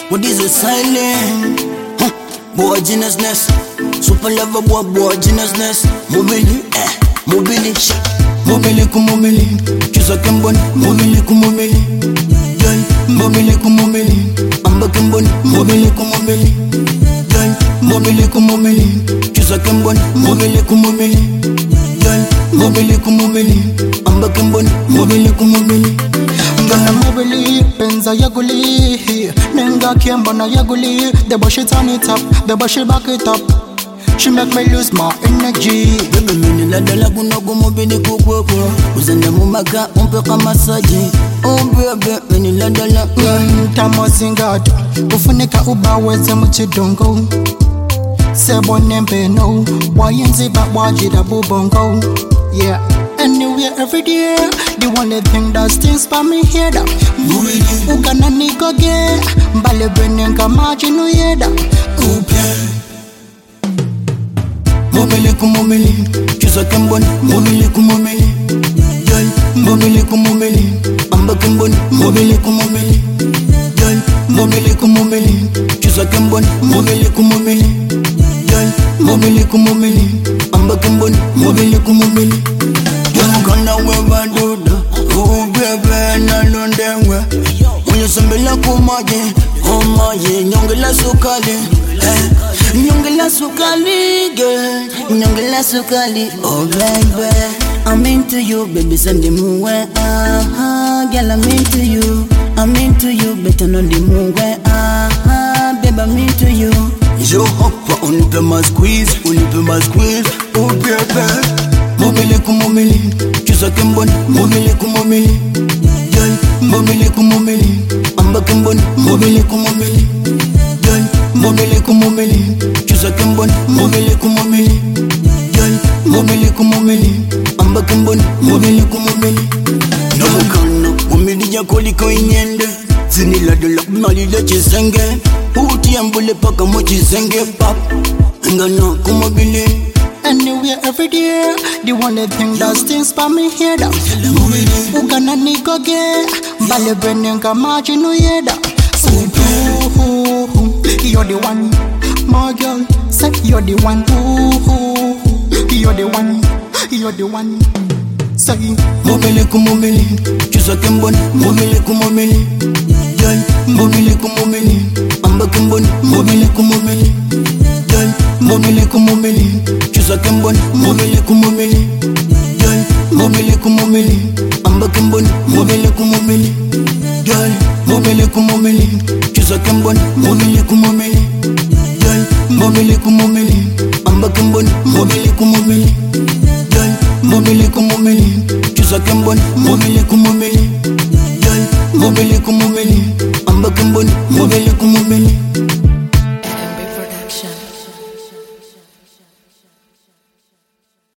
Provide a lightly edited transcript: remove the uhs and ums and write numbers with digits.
What is a silent? Boy geniusness. Super lover boy geniusness. Mobili, mobili, mobili kumobili. Kisa kemboni, mobili kumobili. Girl, mobili kumobili. Amba kemboni, mobili kumobili. Girl, mobili kumobili. Kisa kemboni, mobili kumobili. Girl, mobili kumobili. Amba kemboni, mobili kumobili. Ngana mobili, penza yaguli. Nenga kiamba na yaguli. The boy she turn it up, the boy she back it up. She make me lose my energy. Bebe mini la dala kunogo mobili kukwekwa. Uzende mumaka umpeka masaji. Oh bebe mini la dala Tamo zingado ufunika ubaweze muchidongo. Sebo nembe no wayenzi ba wajida bubongo. Yeah, anywhere every day. The only thing that stings by me here da Ugana niko ge Mbale benenga maji no yeda Mobili kumobili. Kisa kemboni, mobili kumobili. Girl, mobili kumobili. Amba kemboni, mobili kumobili. Girl, mobili kumobili. Kisa kemboni, mobili kumobili. Girl, mobili kumobili. Amba kemboni, mobili kumobili. Girl, gonna wewa duda. Oh baby, na londewe. Mwenye sembele kumaje. Oh maye, nyongela sukali. Nyongela sukali, girl. Nyongela sukali. Oh baby, I'm into you, baby. Send the muwe. Girl, I'm into you. I'm into you, better know the muwe. Baby, I'm into you. Yo hoppa, unipe ma squeeze, unipe ma squeeze. Oh baby, mobili kumobili. Kisa kemboni, mobili kumobili. Girl, mobili kumobili. Amba kemboni, mobili kumobili. Girl, mobili kumobili. Kisa kemboni, mobili kumobili. Girl, mobili kumobili. Amba kemboni, mobili kumobili. No mukana, mobili ya koliko inyende. Zini la dola malile chisenge. Uti ambule paka mo chisenge pap. Ngana kumobili. Anywhere every day. The only thing that stings by me here da Ugana niko ge Mbale benenga maji no yeda You're the one, my girl. Say you're the one. You're the one. You're the one. Say mobili kumobili. Kisa kemboni, mobili kumobili. Girl, mobili kumobili. Amba kemboni, mobili kumobili. Girl, mobili kumobili. Kisa kemboni, mobili kumobili. Girl, mobili kumobili. Amba kemboni, mobili kumobili. Girl, mobili kumobili. Kisa kemboni, mobili kumobili. Girl, mobili kumobili. Amba kemboni, mobili kumobili. Girl, mobili kumobili. Kisa kemboni, mobili kumobili. Girl, mobili kumobili. Amba kemboni, mobili kumobili.